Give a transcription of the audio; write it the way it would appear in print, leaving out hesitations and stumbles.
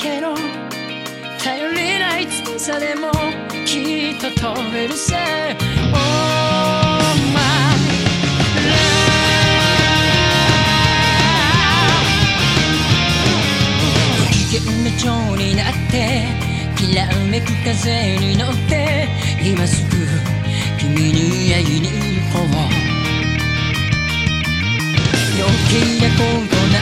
けど頼りない翼でもきっと飛べるさ Oh my love ご機嫌な蝶になってきらめく風に乗って今すぐ君に会いに行こう余計なこと